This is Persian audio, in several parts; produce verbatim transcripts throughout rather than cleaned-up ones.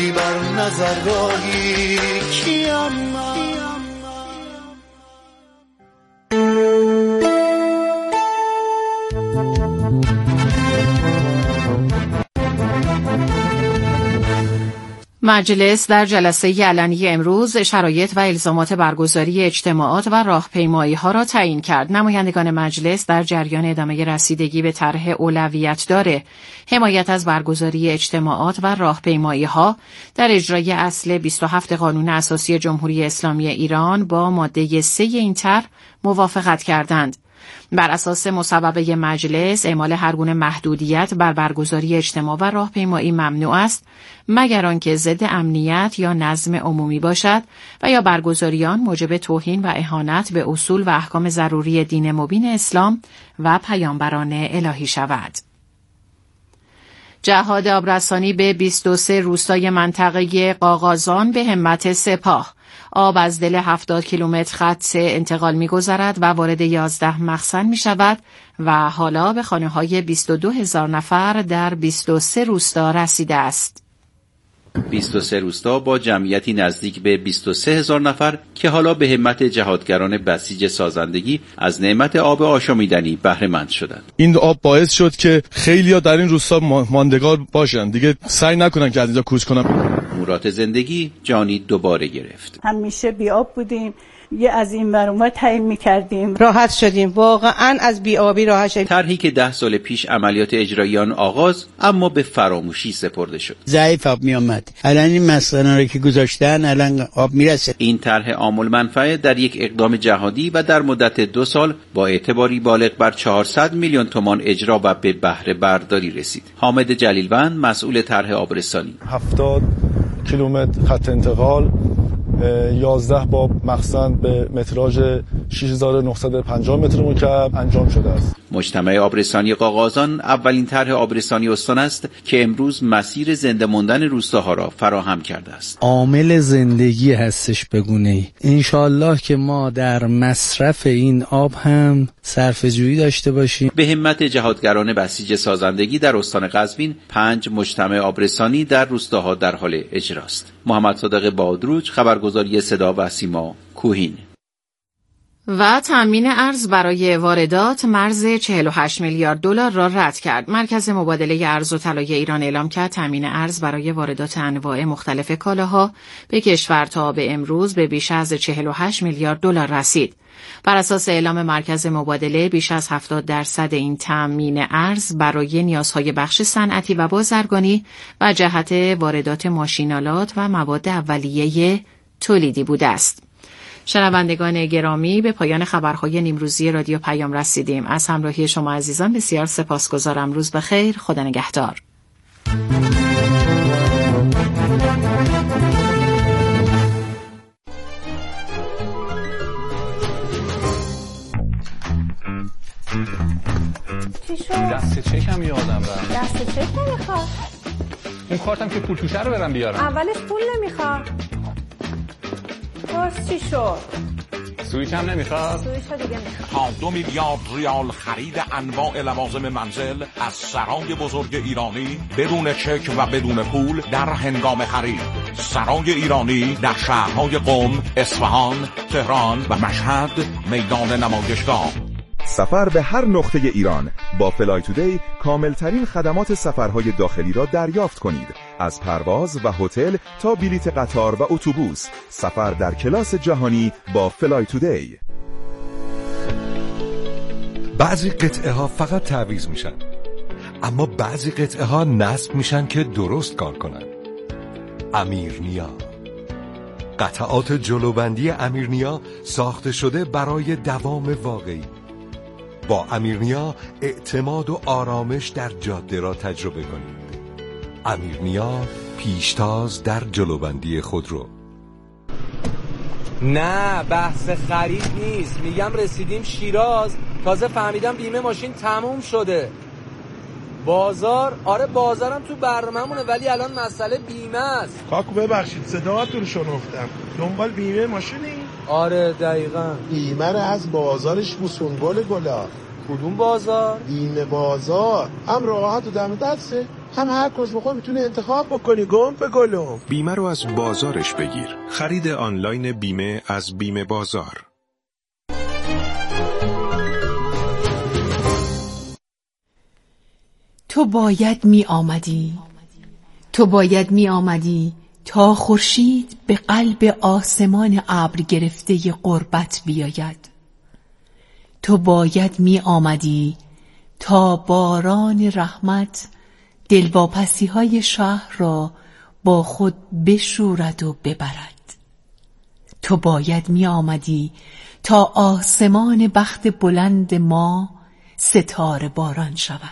بر نظر داری کیم من. مجلس در جلسه علنی امروز شرایط و الزامات برگزاری اجتماعات و راهپیمایی‌ها را تعیین کرد. نمایندگان مجلس در جریان ادامه رسیدگی به طرح اولویت داره حمایت از برگزاری اجتماعات و راهپیمایی‌ها در اجرای اصل بیست و هفت قانون اساسی جمهوری اسلامی ایران با ماده سه این طرح موافقت کردند. بر اساس مصوبه مجلس اعمال هر گونه محدودیت بر برگزاری اجتماع و راهپیمایی ممنوع است مگر آنکه ضد امنیت یا نظم عمومی باشد و یا برگزاری آن موجب توهین و اهانت به اصول و احکام ضروری دین مبین اسلام و پیامبران الهی شود. جهاد آبرسانی به بیست و سه روستای منطقه قاقازان به همت سپاه. آب از دل هفتاد کیلومتر خط انتقال می‌گذرد و وارد یازده مخزن می‌شود و حالا به خانه‌های بیست و دو هزار نفر در بیست و سه روستا رسیده است. بیست و سه روستا با جمعیتی نزدیک به بیست و سه هزار نفر که حالا به همت جهادگران بسیج سازندگی از نعمت آب آشامیدنی بهره مند شدند. این آب باعث شد که خیلی‌ها در این روستا ماندگار باشن، دیگه سعی نکنن که از اینجا کوچ کنن. مورات زندگی جانی دوباره گرفت. همیشه بی آب بودیم، یه از این ور اون ور تعیین می‌کردیم، راحت شدیم، واقعا از بی آبی راحت شدیم. طرحی که ده سال پیش عملیات اجرایی آن آغاز اما به فراموشی سپرده شد. ضعیف آب می اومد، الان این مسئله رو که گذاشتن الان آب میرسه. این طرح عامل منفعه در یک اقدام جهادی و در مدت دو سال با اعتباری بالغ بر چهارصد میلیون تومان اجرا و به بهره برداری رسید. حامد جلیلوند مسئول طرح آبرسانی. هفتاد کیلومتر خط انتقال، یازده با مخزن به متراژ شش هزار و نهصد و پنجاه متر مکعب انجام شده است. مجتمع آبرسانی قاقازان اولین طرح آبرسانی استان است که امروز مسیر زنده ماندن روستاها را فراهم کرده است. عامل زندگی هستش بگونه‌ای. انشالله که ما در مصرف این آب هم صرفه‌جویی داشته باشیم. به همت جهادگران بسیج سازندگی در استان قزوین پنج مجتمع آبرسانی در روستاها در حال اجراست. محمد صادق بادروج، خبرگزاری صدا و سیما، کوهین. و تامین ارز برای واردات مرز چهل و هشت میلیارد دلار را رد کرد. مرکز مبادله ارز و طلای ایران اعلام کرد تامین ارز برای واردات انواع مختلف کالاها به کشور تا به امروز به بیش از چهل و هشت میلیارد دلار رسید. بر اساس اعلام مرکز مبادله بیش از هفتاد درصد این تامین ارز برای نیازهای بخش صنعتی و بازرگانی و جهت واردات ماشینالات و مواد اولیه تولیدی بوده است. شنوندگان گرامی، به پایان خبرهای نیمروزی رادیو پیام رسیدیم. از همراهی شما عزیزان بسیار سپاسگزارم. روز بخیر، خدا نگهدار. چی شد؟ دست چکم یادم رفت. دست چک نمیخواد. اون کارتم که پول توشه رو برم بیارم. اولش پول نمیخواد. باز چی شد؟ سویچ هم نمیخواد؟ سویچ ها دیگه میخواد. تا دو میلیارد ریال خرید انواع لوازم منزل از سرای بزرگ ایرانی بدون چک و بدون پول در هنگام خرید. سرای ایرانی در شهرهای قم، اصفهان، تهران و مشهد میدان نمایشگاه. سفر به هر نقطه ایران با فلای تودی کاملترین خدمات سفرهای داخلی را دریافت کنید. از پرواز و هتل تا بلیت قطار و اتوبوس، سفر در کلاس جهانی با فلای تودی. بعضی قطعه ها فقط تعویض میشن، اما بعضی قطعه ها نصب میشن که درست کار کنن. امیرنیا، قطعات جلوبندی امیرنیا ساخته شده برای دوام واقعی. با امیرنیا اعتماد و آرامش در جاده را تجربه کنید. امیرنیا، پیشتاز در جلوبندی خودرو. نه بحث خرید نیست، میگم رسیدیم شیراز، تازه فهمیدم بیمه ماشین تموم شده. بازار، آره بازارم تو برنامه‌مونه ولی الان مسئله بیمه است. کاکو ببخشید صداتون رو شنفتم، دنبال بیمه ماشینی؟ آره دقیقاً. بیمه رو از بازارش بوسونگل گلا. کدوم بازار؟ بیمه بازار، هم راحت و دم دسته، هم هر کس بخور میتونه انتخاب بکنی. گم به گلم. بیمه رو از بازارش بگیر. خرید آنلاین بیمه از بیمه بازار. تو باید می آمدی تو باید می آمدی تا خورشید به قلب آسمان ابر گرفته ی غربت بیاید. تو باید می آمدی تا باران رحمت دلواپسی های شهر را با خود بشورد و ببرد. تو باید می آمدی تا آسمان بخت بلند ما ستاره باران شود.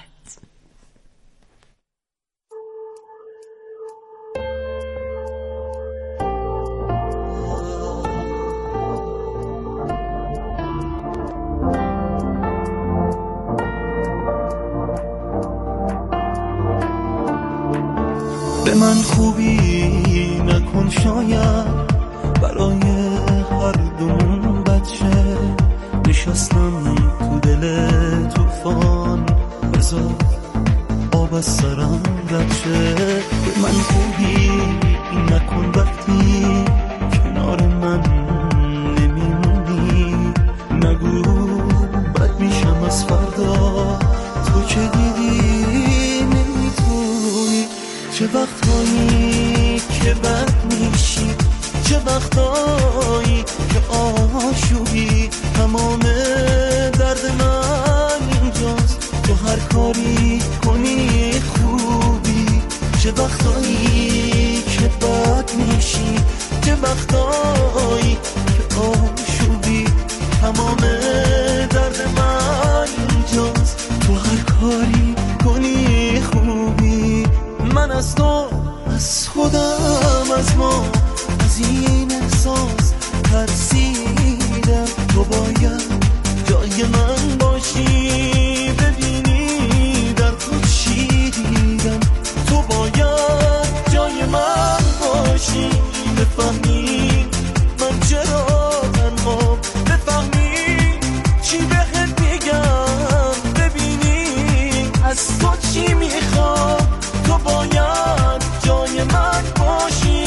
به من خوبی نکن شاید برای هر دومون بچه نشستم تو دل توفان بذار آب از سرم رد شه. به من خوبی نکن وقتی کنار من نمیمونی نگو بد میشم از فردا تو که دیدی نمیتونی. چه وقتایی که بد میشی چه وقتایی که آشوبی تمام درد من اینجاست تو هر کاری کنی خوبی. چه وقتایی که بد میشی چه وقتایی که آشوبی تمام درد من اینجاست تو هر کاری کنی خوبی. من از تو از خودم از ما از این احساس ترسیدم. تو باید جای من باشی ببینی در تو چی دیدم. تو باید جای من باشی بفهمی من چرا تنها بفهمی چی بهت میگم ببینی از تو چی میخوام. تو باید جای من باشی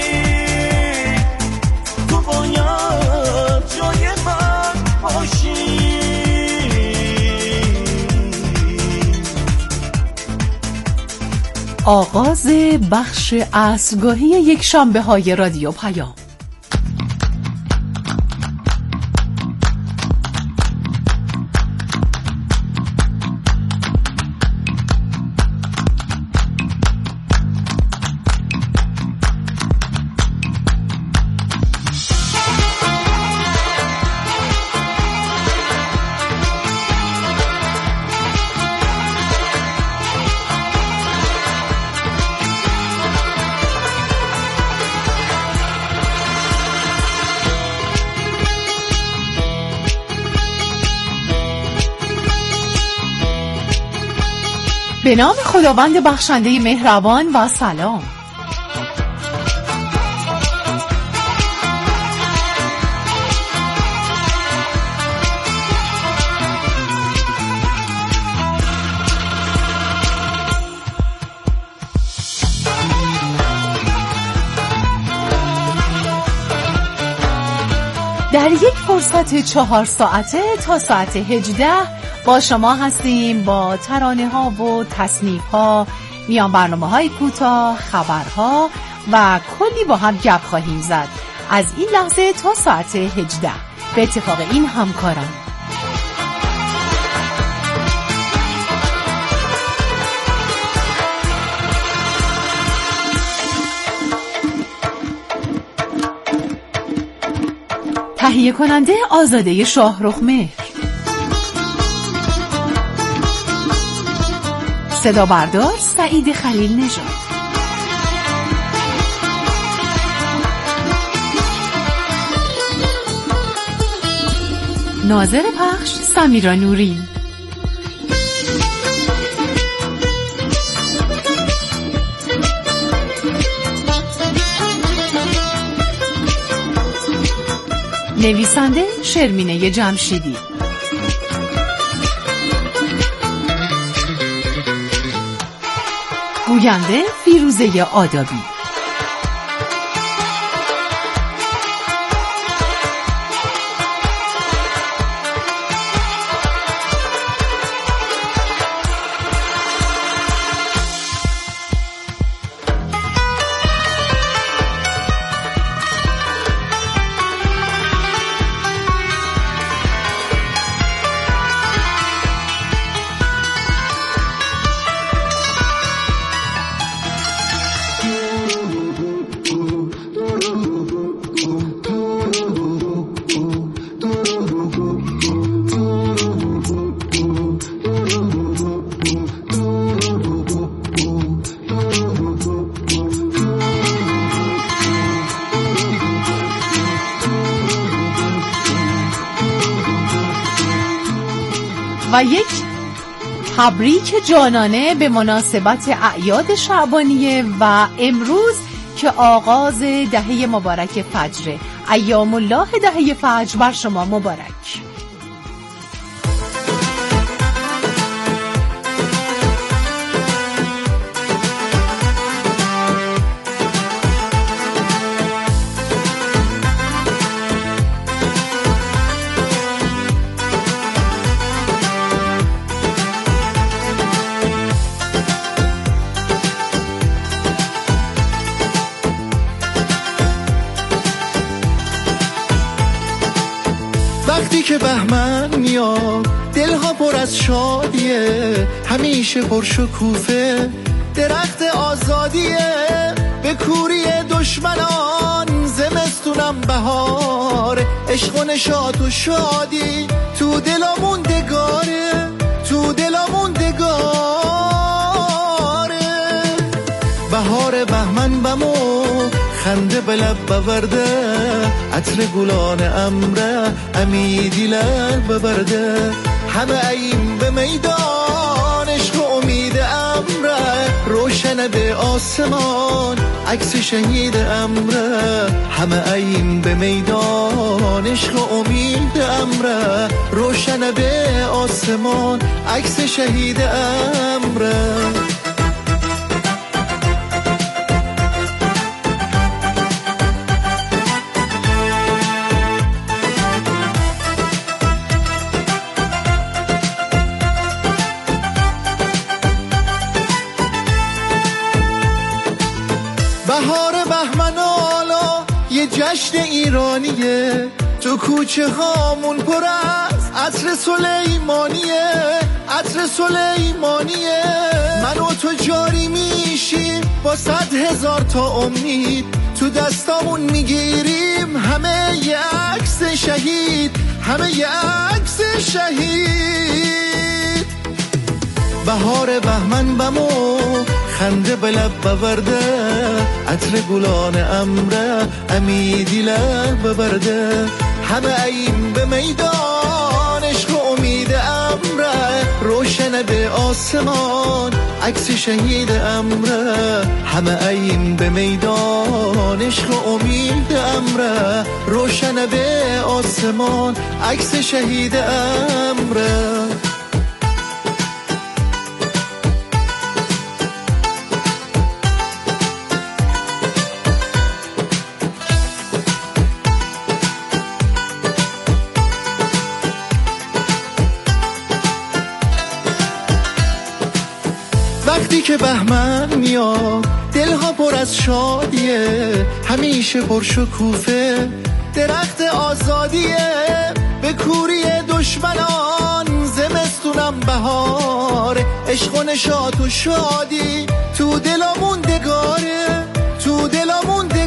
تو باید جای من باشی. آغاز بخش عصرگاهی یک شنبه های رادیو پیام. به نام خداوند بخشنده مهربان و سلام. در یک فرصت چهار ساعته تا ساعت هجده با شما هستیم با ترانه ها و تصنیف ها، میان برنامه های کوتاه، خبرها و کلی با هم گپ خواهیم زد از این لحظه تا ساعت هجده به اتفاق این همکاران. تهیه کننده آزاده شاهرخ مهر، صدا بردار سعید خلیل نژاد، ناظر پخش سمیرا نوری، نویسنده شرمینه جمشیدی، گوینده فیروزه آدابی. و یک تبریک جانانه به مناسبت اعیاد شعبانیه و امروز که آغاز دهه مبارک فجر. ایام الله دهه فجر بر شما مبارک. وقتی که بهمن میاد دلها پر از شادیه، همیشه پر شکوفه درخت آزادیه. به کوری دشمنان زمستونم بهار، عشق و نشاط و شادی تو دلا موندگاره، تو دلا موندگاره. بهار بهمن بمو خنده به لب ببرده، عطر گلان امره امیدی لب ببرده. همه این به میدان عشق و امید امره، روشن به آسمان عکس شهید امره. همه این به میدان عشق و امید امره، روشن به آسمان عکس شهید امره. بهار بهمن آلا یه جشن ایرانیه، تو کوچه هامون پر از عطر سلیمانیه، عطر سلیمانیه. من و تو جاری میشیم با صد هزار تا امید، تو دستامون میگیریم همه یه عکس شهید، همه یه عکس شهید. بهار بهمن بمو خنده به لب ببرده، عطر گلان امره امیدی لب ببرده. همه این به میدان عشق و امید امره، روشن به آسمان عکس شهید امره. همه این به میدان عشق و امید امره، روشن به آسمان عکس شهید امره. وقتی که بهمن میاد دلها پر از شادیه، همیشه پر شکوفه درخت آزادیه. به کوری دشمنان زمستونم بهار، عشق و نشاط و شادی تو دلا موندگاره، تو دلا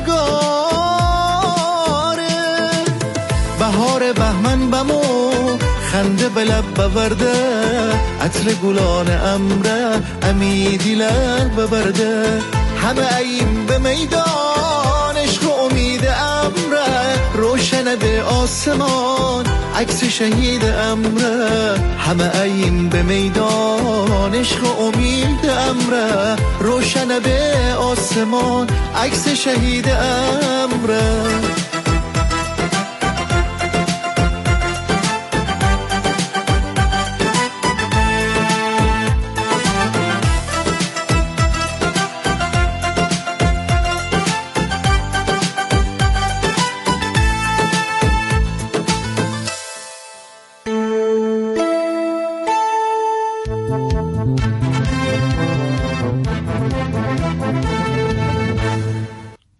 موندگاره. بهار بهمن بمو خنده به لب ببرده، عطر گلان امره امیدی لب ببرده. همه این به میدان عشق و امید امره، روشن به آسمان عکس شهید امره. همه این به میدان عشق و امید امره، روشن به آسمان عکس شهید امره.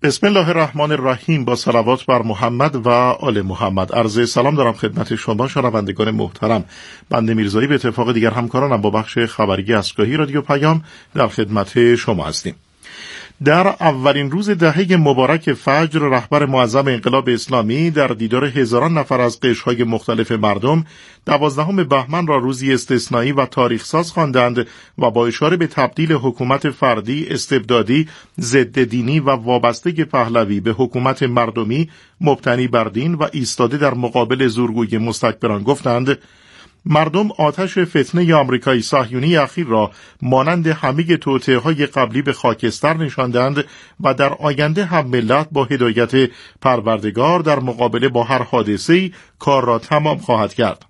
بسم الله الرحمن الرحیم. با صلوات بر محمد و آل محمد. عرض سلام دارم خدمت شما شنوندگان محترم. بنده میرزایی به اتفاق دیگر همکارانم با بخش خبری اسکاهی رادیو پیام در خدمت شما هستیم. در اولین روز دهه مبارک فجر، رهبر معظم انقلاب اسلامی در دیدار هزاران نفر از قشرهای مختلف مردم دوازدهم بهمن را روزی استثنایی و تاریخ‌ساز خواندند و با اشاره به تبدیل حکومت فردی، استبدادی، ضد دینی و وابسته پهلوی به حکومت مردمی مبتنی بر دین و ایستاده در مقابل زورگوی مستکبران گفتند: مردم آتش فتنه آمریکایی صهیونی اخیر را مانند همه توطئه‌های قبلی به خاکستر نشاندند و در آینده هم ملت با هدایت پروردگار در مقابله با هر حادثه‌ای کار را تمام خواهد کرد.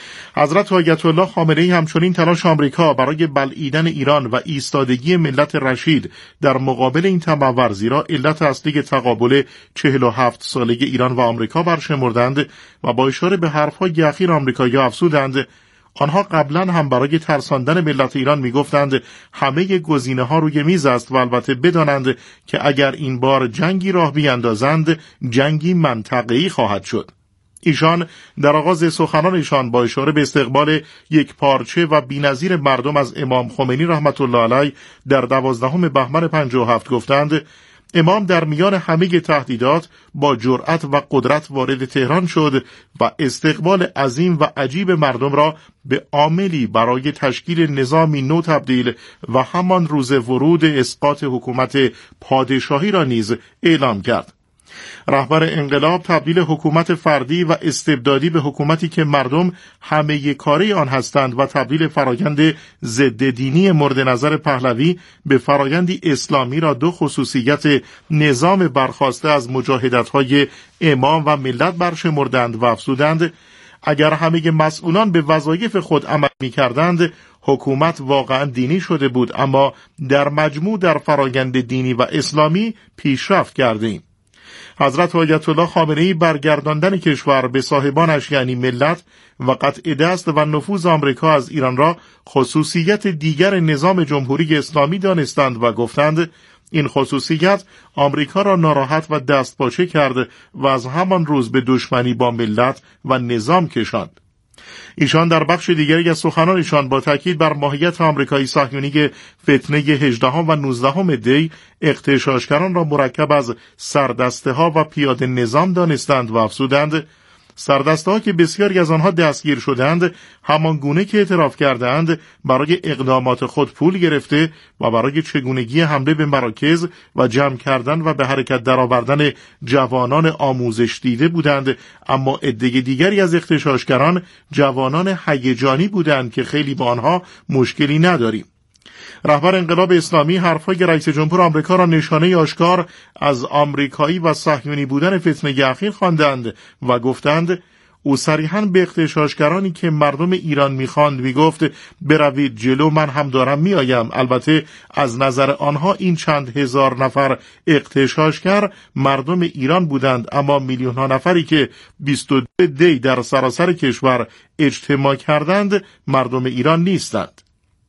حضرت آیت الله خامنه‌ای همچنین تلاش آمریکا برای بلعیدن ایران و ایستادگی ملت رشید در مقابل این طمع‌ورزی را علت اصلی تقابل چهل و هفت ساله ایران و آمریکا برشمردند و با اشاره به حرف‌های اخیر آمریکایی‌ها افزودند: آنها قبلا هم برای ترساندن ملت ایران میگفتند همه گزینه‌ها روی میز است و البته بدانند که اگر این بار جنگی راه بیاندازند جنگی منطقه‌ای خواهد شد. ایشان در آغاز سخنانشان با اشاره به استقبال یک پارچه و بی‌نظیر مردم از امام خمینی رحمت الله علیه در دوازدهم بهمن پنجاه و هفت گفتند: امام در میان همه تهدیدات با جرأت و قدرت وارد تهران شد و استقبال عظیم و عجیب مردم را به عاملی برای تشکیل نظامی نو تبدیل و همان روز ورود اسقاط حکومت پادشاهی را نیز اعلام کرد. رهبر انقلاب تبدیل حکومت فردی و استبدادی به حکومتی که مردم همه کاره آن هستند و تبدیل فرایند ضد دینی مورد نظر پهلوی به فرایندی اسلامی را دو خصوصیت نظام برخاسته از مجاهدت‌های امام و ملت برشمردند و افزودند: اگر همه مسئولان به وظایف خود عمل می‌کردند حکومت واقعا دینی شده بود، اما در مجموع در فرایند دینی و اسلامی پیشرفت کردیم. حضرت آیت الله خامنه‌ای برگرداندن کشور به صاحبانش یعنی ملت و قطع دست و نفوذ آمریکا از ایران را خصوصیت دیگر نظام جمهوری اسلامی دانستند و گفتند این خصوصیت آمریکا را ناراحت و دستپاچه کرد و از همان روز به دشمنی با ملت و نظام کشاند. ایشان در بخش دیگری از سخنانشان با تاکید بر ماهیت آمریکایی صهیونی فتنه هجدهم و نوزدهم دی اغتشاشگران را مرکب از سردسته ها و پیاده نظام دانستند و افزودند: سردسته ها که بسیاری از آنها دستگیر شدند همان گونه که اعتراف کردند برای اقدامات خود پول گرفته و برای چگونگی حمله به مراکز و جمع کردن و به حرکت درآوردن جوانان آموزش دیده بودند، اما عده دیگری از اغتشاشگران جوانان هیجانی بودند که خیلی با آنها مشکلی نداریم. رهبر انقلاب اسلامی حرفهای رئیس جمهور آمریکا را نشانه آشکار از آمریکایی و صهیونی بودن فتنه اخیر خواندند و گفتند: او صریحاً به اغتشاشگرانی که مردم ایران می‌خواند میگفت بروید جلو، من هم دارم میآیم. البته از نظر آنها این چند هزار نفر اغتشاشگر مردم ایران بودند، اما میلیون ها نفری که بیست و دو دی در سراسر کشور اجتماع کردند مردم ایران نیستند.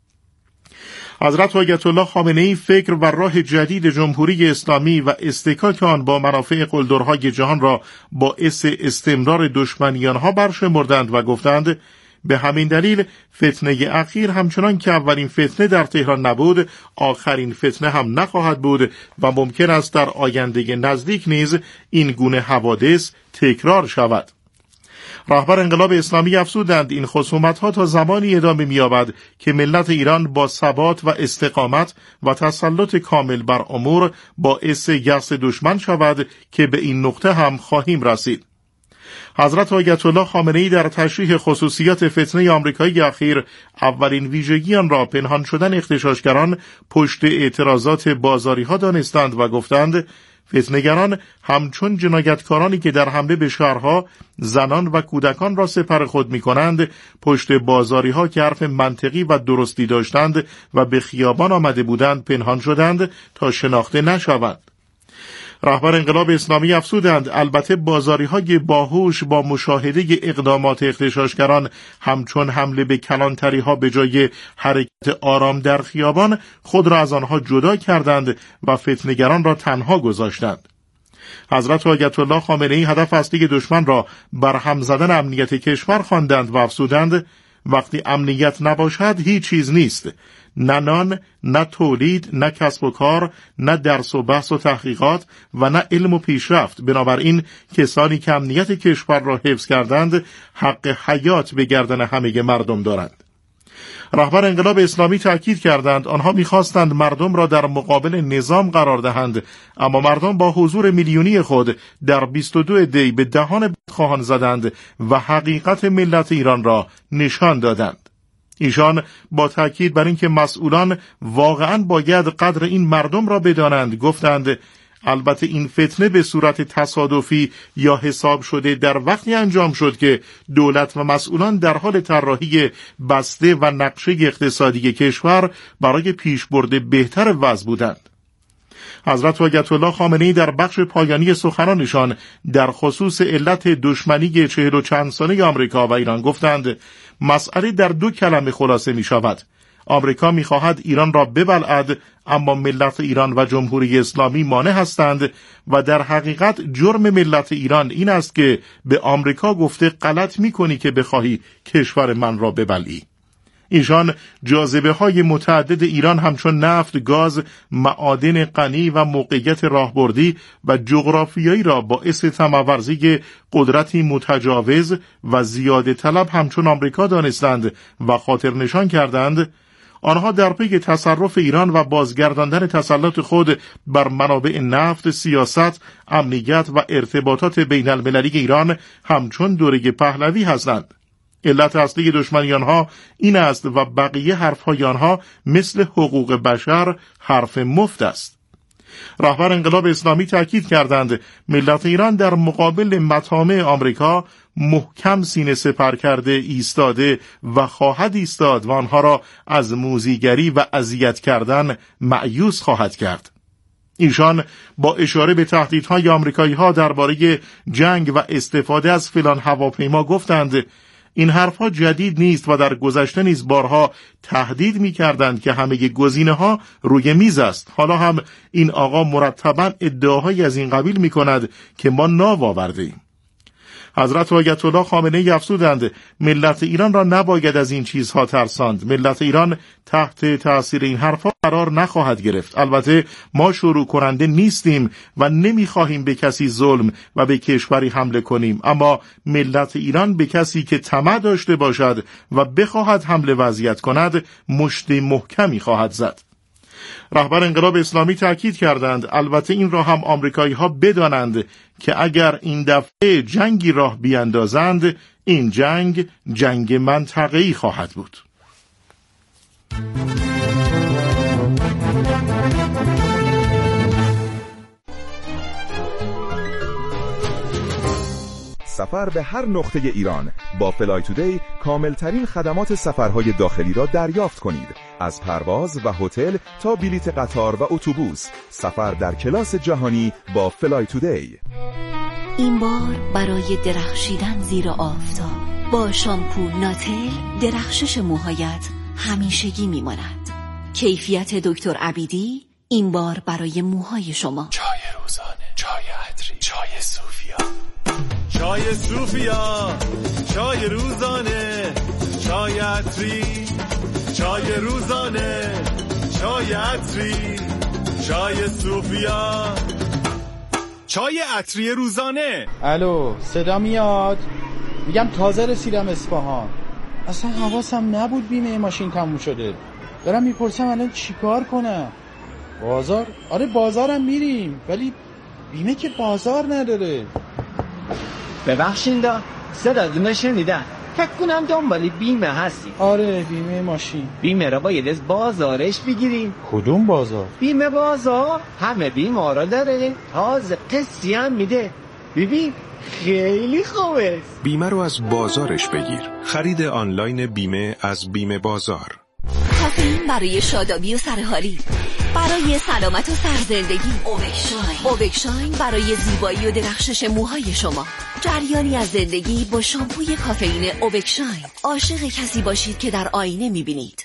حضرت آیت الله خامنه‌ای فکر و راه جدید جمهوری اسلامی و استکاک آن با منافع قلدرهای جهان را باعث استمرار دشمنی آنها برشمردند و گفتند: به همین دلیل فتنه اخیر همچنان که اولین فتنه در تهران نبود، آخرین فتنه هم نخواهد بود و ممکن است در آینده نزدیک نیز این گونه حوادث تکرار شود. رهبر انقلاب اسلامی افزودند این خصومت‌ها تا زمانی ادامه می‌یابد که ملت ایران با ثبات و استقامت و تسلط کامل بر امور باعث یأس دشمن شود که به این نقطه هم خواهیم رسید. حضرت آیت الله خامنه‌ای در تشریح خصوصیات فتنه آمریکایی اخیر اولین ویژگی آن را پنهان شدن اغتشاشگران پشت اعتراضات بازاری‌ها دانستند و گفتند فتنه‌گران همچون جنایتکارانی که در حمله به شهرها زنان و کودکان را سپر خود می‌کنند پشت بازاری‌ها که حرف منطقی و درستی داشتند و به خیابان آمده بودند پنهان شدند تا شناخته نشوند. رهبر انقلاب اسلامی افزودند البته بازاری‌های باهوش با مشاهده اقدامات اغتشاشگران همچون حمله به کلانتری‌ها به جای حرکت آرام در خیابان خود را از آنها جدا کردند و فتنه‌گران را تنها گذاشتند. حضرت آیت الله خامنه‌ای هدف اصلی دشمن را برهم زدن امنیت کشور خواندند و افزودند وقتی امنیت نباشد هیچ چیز نیست، نه نان، نه تولید، نه کسب و کار، نه درس و بحث و تحقیقات و نه علم و پیشرفت. بنابراین کسانی که امنیت کشور را حفظ کردند حق حیات به گردن همه مردم دارند. رهبر انقلاب اسلامی تأکید کردند آنها می‌خواستند مردم را در مقابل نظام قرار دهند، اما مردم با حضور میلیونی خود در بیست و دو دی به دهان بدخواهان زدند و حقیقت ملت ایران را نشان دادند. ایشان با تأکید بر اینکه مسئولان واقعاً باید قدر این مردم را بدانند گفتند البته این فتنه به صورت تصادفی یا حساب شده در وقتی انجام شد که دولت و مسئولان در حال طراحی بسته و نقشه اقتصادی کشور برای پیشبرد بهتر وضع بودند. حضرت آیت الله خامنه‌ای در بخش پایانی سخنانشان در خصوص علت دشمنی چهل و چند ساله آمریکا و ایران گفتند مسئله در دو کلمه خلاصه می شود. آمریکا می خواهد ایران را ببلعد، اما ملت ایران و جمهوری اسلامی مانع هستند و در حقیقت جرم ملت ایران این است که به آمریکا گفته غلط می کنی که بخواهی کشور من را ببلعی. ایشان جاذبه های متعدد ایران همچون نفت، گاز، معادن غنی و موقعیت راهبردی و جغرافیایی را باعث طمع‌ورزی قدرتی متجاوز و زیاده طلب همچون آمریکا دانستند و خاطر نشان کردند آنها در پی تصرف ایران و بازگرداندن تسلط خود بر منابع نفت، سیاست، امنیت و ارتباطات بین المللی ایران همچون دوره پهلوی هستند. علت اصلی دشمنی آنها این است و بقیه حرفهای آنها مثل حقوق بشر حرف مفت است. رهبر انقلاب اسلامی تأکید کردند ملت ایران در مقابل مطامع آمریکا محکم سینه سپر کرده ایستاده و خواهد ایستاد و آنها را از موذیگری و اذیت کردن مأیوس خواهد کرد. ایشان با اشاره به تهدیدهای آمریکایی‌ها درباره جنگ و استفاده از فلان هواپیما گفتند این حرفها جدید نیست و در گذشته نیز بارها تهدید می کردند که همه گزینه ها روی میز است. حالا هم این آقا مرتباً ادعاهایی از این قبیل می کند که ما ناو آورده ایم. حضرت آیت الله خامنه‌ای افزودند ملت ایران را نباید از این چیزها ترساند. ملت ایران تحت تأثیر این حرفها قرار نخواهد گرفت. البته ما شروع کننده نیستیم و نمیخواهیم به کسی ظلم و به کشوری حمله کنیم، اما ملت ایران به کسی که طمع داشته باشد و بخواهد حمله وضعیت کند مشت محکمی خواهد زد. رهبر انقلاب اسلامی تأکید کردند البته این را هم آمریکایی ها بدانند که اگر این دفعه جنگی راه بیاندازند این جنگ جنگ منطقه‌ای خواهد بود. سفر به هر نقطه ایران با فلای تودی کاملترین خدمات سفرهای داخلی را دریافت کنید. از پرواز و هتل تا بلیت قطار و اتوبوس، سفر در کلاس جهانی با فلای تودی. این بار برای درخشیدن زیر آفتاب با شامپو ناتل درخشش موهایت همیشگی میماند. کیفیت دکتر عبیدی این بار برای موهای شما. چای روزانه، چای عطری، چای صوفیا، چای صوفیا، چای روزانه، چای عطری، چای روزانه، چای عطری، چای صوفیا، چای عطری روزانه. الو صدا میاد؟ میگم تازه رسیدم اصفهان، اصلا حواسم نبود بیمه ماشین تموم شده. دارم میپرسم الان چیکار کنم؟ بازار؟ آره بازارم میریم ولی بیمه که بازار نداره. ببخشید صداتون شنیدم، فکر کنم دنبال بیمه هستی. آره بیمه ماشین. بیمه را باید از بازارش بگیریم. کدوم بازار؟ بیمه بازار همه بیمه را داره، تازه قسطی هم میده. ببین خیلی خوبه. بیمه رو از بازارش بگیر. خرید آنلاین بیمه از بیمه بازار. کافئین برای شادابی و سرحالی، برای سلامت و سرزندگی. اوبکشاین. اوبکشاین برای زیبایی و درخشش موهای شما. جریانی از زندگی با شامپوی کافئین اوبکشاین. عاشق کسی باشید که در آینه میبینید.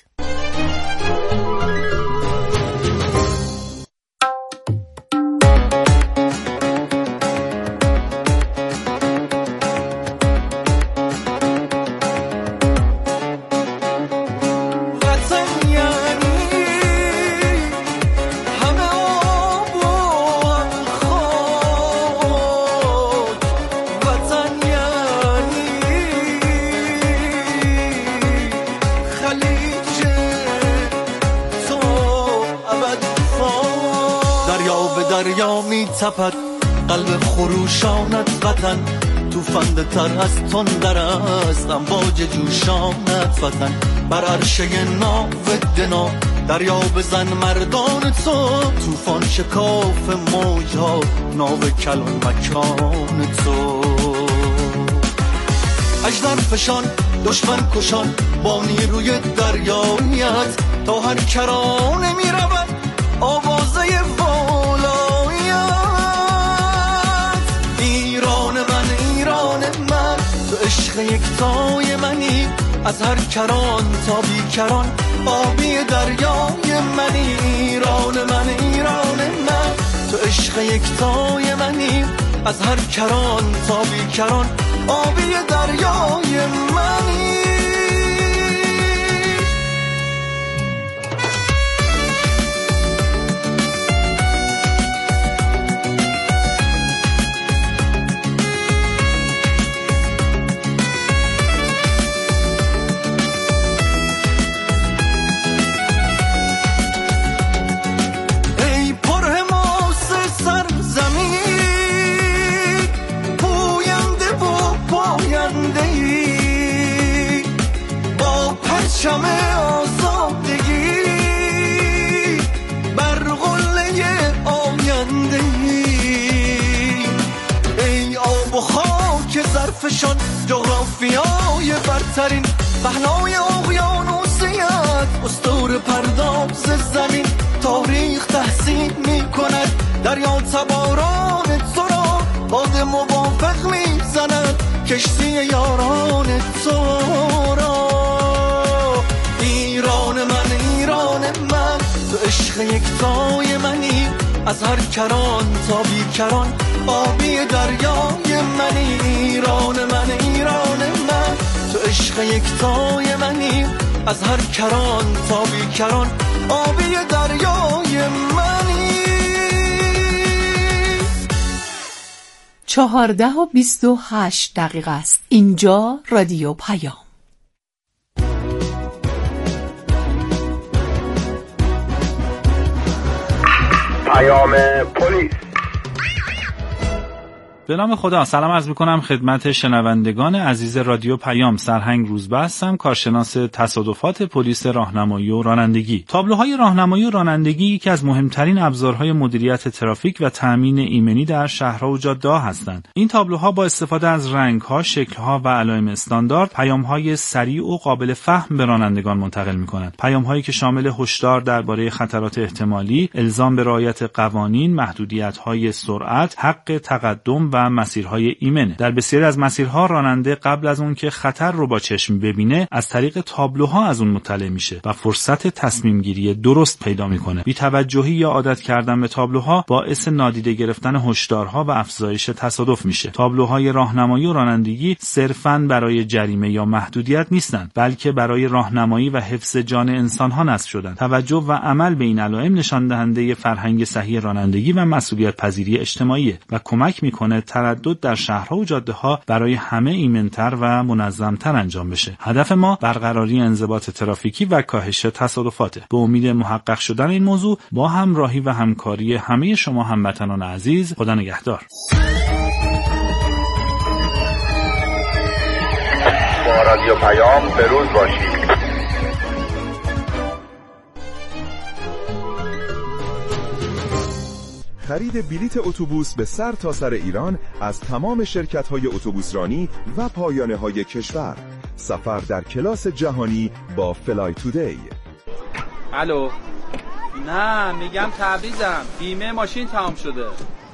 تپد قلب خروشانت وطن توفنده تر از تندر است امواج جوشانت وطن بر عرشه ناو دنا دریا بزن مردان تو توفان شکاف موجها ناو کلان مکان تو اجدر فشان دشمن کشان با نیروی دریایت تا هر کرانه می رود آوازه والایت ایران من ایران من تو عشق یکتای منی از هر کران تا بیکران آبی دریای منی ایران من ایران من تو عشق یکتای منی از هر کران تا بیکران آبی دریای منی شم آزادگی بر قله آیندگی ای آب و خاک ظرفشان جغرافیای برترین پهنای اقیانوسیت اسطوره پرداز زمین تاریخ تحسین می کند دریا تباران تو را باد موافق می زند کشتی یاران تو را ایران من ایران من تو عشق یکتای منی از هر کران تا بیکران آبی دریای منی ایران من ایران من تو عشق یکتای منی از هر کران تا بیکران آبی دریای منی. چهارده و بیست و هشت دقیقه است. اینجا رادیو پیام. پیام پلیس. به نام خدا. سلام عرض میکنم خدمت شنوندگان عزیز رادیو پیام. سرهنگ روزبه هستم، کارشناس تصادفات پلیس راهنمایی و رانندگی. تابلوهای راهنمایی و رانندگی یکی از مهمترین ابزارهای مدیریت ترافیک و تامین ایمنی در شهرها و جاده‌ها هستند. این تابلوها با استفاده از رنگ‌ها، شکل‌ها و علائم استاندارد پیام‌های سریع و قابل فهم به رانندگان منتقل می‌کنند. پیام‌هایی که شامل هشدار درباره خطرات احتمالی، الزام به رعایت قوانین، محدودیت‌های سرعت، حق تقدم و مسیرهای ایمنه. در بسیاری از مسیرها راننده قبل از اون که خطر رو با چشم ببینه از طریق تابلوها از اون مطلع میشه و فرصت تصمیم گیری درست پیدا میکنه. بی‌توجهی یا عادت کردن به تابلوها باعث نادیده گرفتن هشدارها و افزایش تصادف میشه. تابلوهای راهنمایی و رانندگی صرفاً برای جریمه یا محدودیت نیستند، بلکه برای راهنمایی و حفظ جان انسان‌ها نصب شدند. توجه و عمل به این علائم نشان دهنده فرهنگ صحیح رانندگی و مسئولیت پذیری اجتماعی و کمک میکنه تردد در شهرها و جاده‌ها برای همه ایمن‌تر و منظم‌تر انجام بشه. هدف ما برقراری انضباط ترافیکی و کاهش تصادفاته. به امید محقق شدن این موضوع با همراهی و همکاری همه شما هموطنان عزیز، خدا نگهدار. با رادیو پیام به روز باشید. خرید بلیت اتوبوس به سر تا سر ایران از تمام شرکت‌های اتوبوسرانی و پایانه‌های کشور. سفر در کلاس جهانی با فلای تودی. الو. نه میگم تعویضم، بیمه ماشین تمام شده.